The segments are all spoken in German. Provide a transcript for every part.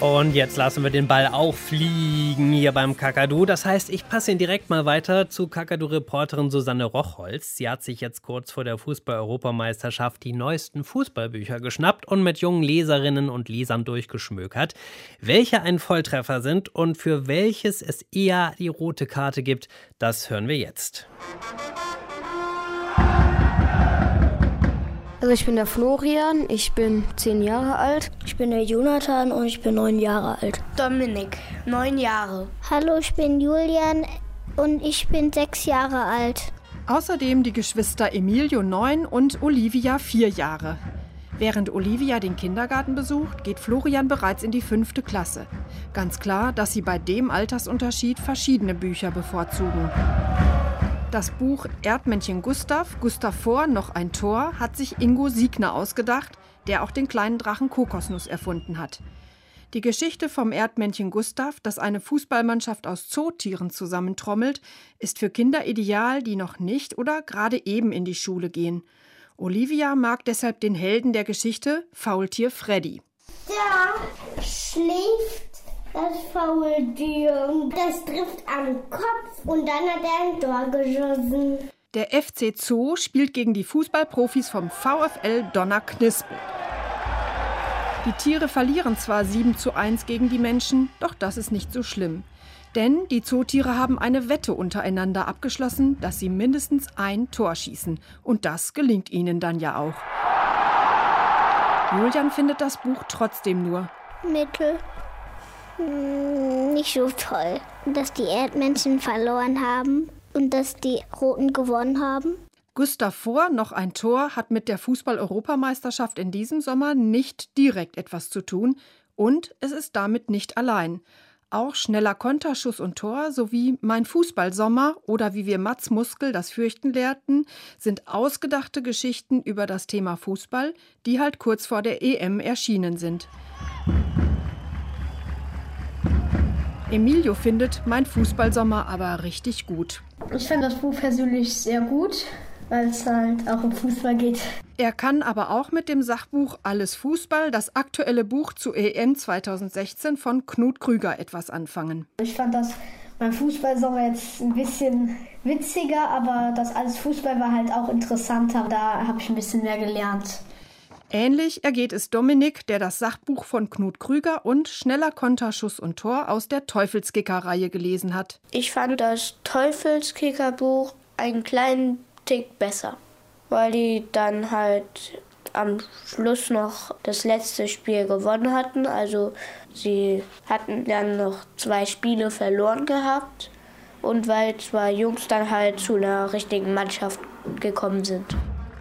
Und jetzt lassen wir den Ball auch fliegen hier beim Kakadu. Das heißt, ich passe ihn direkt mal weiter zu Kakadu-Reporterin Susanne Rochholz. Sie hat sich jetzt kurz vor der Fußball-Europameisterschaft die neuesten Fußballbücher geschnappt und mit jungen Leserinnen und Lesern durchgeschmökert. Welche ein Volltreffer sind und für welches es eher die rote Karte gibt, das hören wir jetzt. Also ich bin der Florian, ich bin 10 Jahre alt. Ich bin der Jonathan und ich bin 9 Jahre alt. Dominik, 9 Jahre. Hallo, ich bin Julian und ich bin 6 Jahre alt. Außerdem die Geschwister Emilio 9 und Olivia 4 Jahre. Während Olivia den Kindergarten besucht, geht Florian bereits in die 5. Klasse. Ganz klar, dass sie bei dem Altersunterschied verschiedene Bücher bevorzugen. Das Buch Erdmännchen Gustav, Gustav vor, noch ein Tor, hat sich Ingo Siegner ausgedacht, der auch den kleinen Drachen Kokosnuss erfunden hat. Die Geschichte vom Erdmännchen Gustav, das eine Fußballmannschaft aus Zootieren zusammentrommelt, ist für Kinder ideal, die noch nicht oder gerade eben in die Schule gehen. Olivia mag deshalb den Helden der Geschichte, Faultier Freddy. Da schläft das Faultier und das trifft am Kopf und dann hat er ein Tor geschossen. Der FC Zoo spielt gegen die Fußballprofis vom VfL Donner Knispel. Die Tiere verlieren zwar 7:1 gegen die Menschen, doch das ist nicht so schlimm. Denn die Zootiere haben eine Wette untereinander abgeschlossen, dass sie mindestens ein Tor schießen. Und das gelingt ihnen dann ja auch. Julian findet das Buch trotzdem nur Mittel. Nicht so toll, dass die Erdmännchen verloren haben und dass die Roten gewonnen haben. Gustav vor, noch ein Tor, hat mit der Fußball-Europameisterschaft in diesem Sommer nicht direkt etwas zu tun und es ist damit nicht allein. Auch schneller Konter, Schuss und Tor sowie Mein Fußballsommer oder wie wir Mats Muskel das Fürchten lehrten, sind ausgedachte Geschichten über das Thema Fußball, die halt kurz vor der EM erschienen sind. Emilio findet Mein Fußballsommer aber richtig gut. Ich finde das Buch persönlich sehr gut, weil es halt auch um Fußball geht. Er kann aber auch mit dem Sachbuch Alles Fußball, das aktuelle Buch zu EM 2016 von Knut Krüger, etwas anfangen. Ich fand das Mein Fußballsommer jetzt ein bisschen witziger, aber das Alles Fußball war halt auch interessanter. Da habe ich ein bisschen mehr gelernt. Ähnlich ergeht es Dominik, der das Sachbuch von Knut Krüger und Schneller Konter, Schuss und Tor aus der Teufelskicker-Reihe gelesen hat. Ich fand das Teufelskicker-Buch einen kleinen Tick besser, weil die dann halt am Schluss noch das letzte Spiel gewonnen hatten. Also sie hatten dann noch 2 Spiele verloren gehabt und weil 2 Jungs dann halt zu einer richtigen Mannschaft gekommen sind.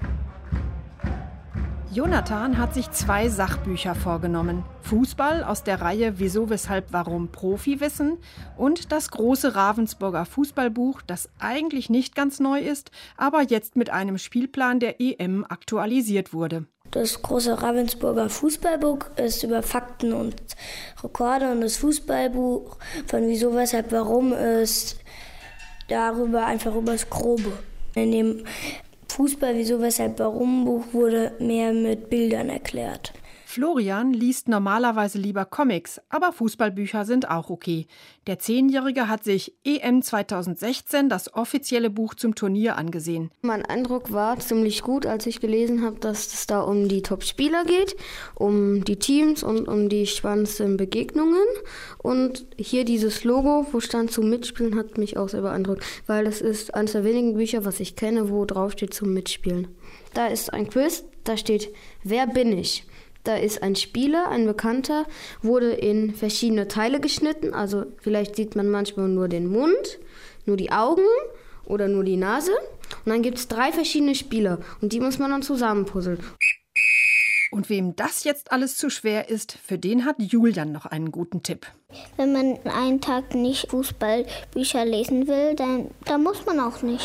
Jonathan hat sich 2 Sachbücher vorgenommen. Fußball aus der Reihe Wieso, Weshalb, Warum Profiwissen und das große Ravensburger Fußballbuch, das eigentlich nicht ganz neu ist, aber jetzt mit einem Spielplan der EM aktualisiert wurde. Das große Ravensburger Fußballbuch ist über Fakten und Rekorde und das Fußballbuch von Wieso, Weshalb, Warum ist darüber einfach über das Grobe. In dem Fußball, Wieso, Weshalb, Warum Buch wurde mehr mit Bildern erklärt. Florian liest normalerweise lieber Comics, aber Fußballbücher sind auch okay. Der 10-Jährige hat sich EM 2016 das offizielle Buch zum Turnier angesehen. Mein Eindruck war ziemlich gut, als ich gelesen habe, dass es da um die Top-Spieler geht, um die Teams und um die spannendsten Begegnungen. Und hier dieses Logo, wo stand zum Mitspielen, hat mich auch sehr beeindruckt, weil es ist eines der wenigen Bücher, was ich kenne, wo drauf steht zum Mitspielen. Da ist ein Quiz, da steht, wer bin ich? Da ist ein Spieler, ein Bekannter, wurde in verschiedene Teile geschnitten. Also vielleicht sieht man manchmal nur den Mund, nur die Augen oder nur die Nase. Und dann gibt es 3 verschiedene Spieler und die muss man dann zusammenpuzzeln. Und wem das jetzt alles zu schwer ist, für den hat Julian noch einen guten Tipp. Wenn man einen Tag nicht Fußballbücher lesen will, dann muss man auch nicht.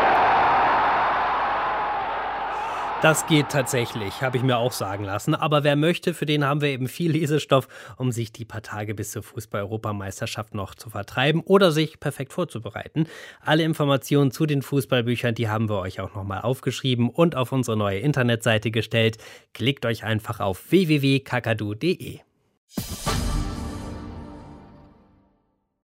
Das geht tatsächlich, habe ich mir auch sagen lassen. Aber wer möchte, für den haben wir eben viel Lesestoff, um sich die paar Tage bis zur Fußball-Europameisterschaft noch zu vertreiben oder sich perfekt vorzubereiten. Alle Informationen zu den Fußballbüchern, die haben wir euch auch nochmal aufgeschrieben und auf unsere neue Internetseite gestellt. Klickt euch einfach auf www.kakadu.de.